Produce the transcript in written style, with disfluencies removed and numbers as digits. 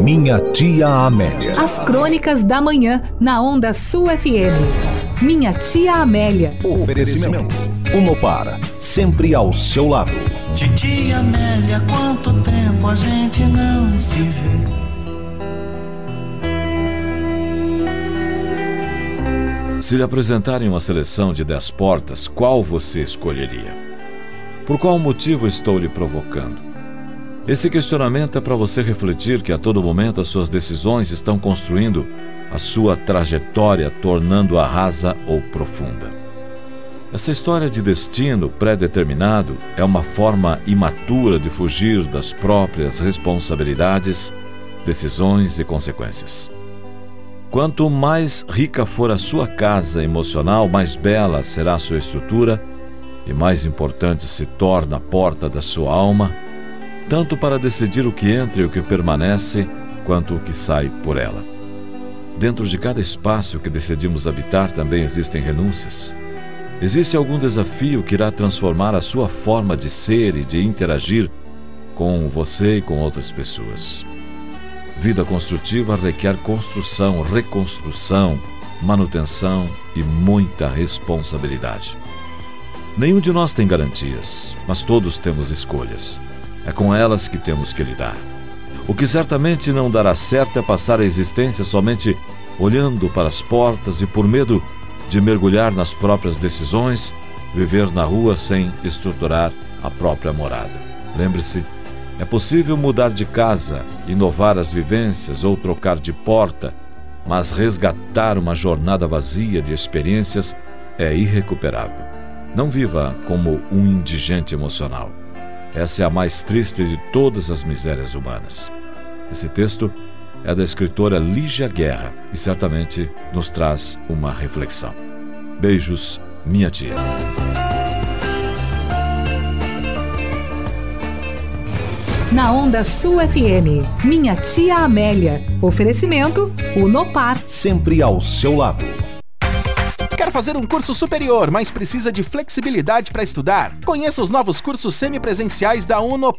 Minha Tia Amélia. As crônicas da manhã na Onda Sul FM. Minha Tia Amélia. Oferecimento. Unopar, sempre ao seu lado. Titia Amélia, quanto tempo a gente não se vê. Se lhe apresentarem uma seleção de 10 portas, qual você escolheria? Por qual motivo estou lhe provocando? Esse questionamento é para você refletir que a todo momento as suas decisões estão construindo a sua trajetória, tornando-a rasa ou profunda. Essa história de destino pré-determinado é uma forma imatura de fugir das próprias responsabilidades, decisões e consequências. Quanto mais rica for a sua casa emocional, mais bela será a sua estrutura e mais importante se torna a porta da sua alma, tanto para decidir o que entra e o que permanece, quanto o que sai por ela. Dentro de cada espaço que decidimos habitar também existem renúncias. Existe algum desafio que irá transformar a sua forma de ser e de interagir com você e com outras pessoas. Vida construtiva requer construção, reconstrução, manutenção e muita responsabilidade. Nenhum de nós tem garantias, mas todos temos escolhas. É com elas que temos que lidar. O que certamente não dará certo é passar a existência somente olhando para as portas e, por medo de mergulhar nas próprias decisões, viver na rua sem estruturar a própria morada. Lembre-se, é possível mudar de casa, inovar as vivências ou trocar de porta, mas resgatar uma jornada vazia de experiências é irrecuperável. Não viva como um indigente emocional. Essa é a mais triste de todas as misérias humanas. Esse texto é da escritora Lígia Guerra e certamente nos traz uma reflexão. Beijos, minha tia. Na Onda Sul FM, Minha Tia Amélia. Oferecimento Unopar. Sempre ao seu lado. Quer fazer um curso superior, mas precisa de flexibilidade para estudar? Conheça os novos cursos semipresenciais da Unopar.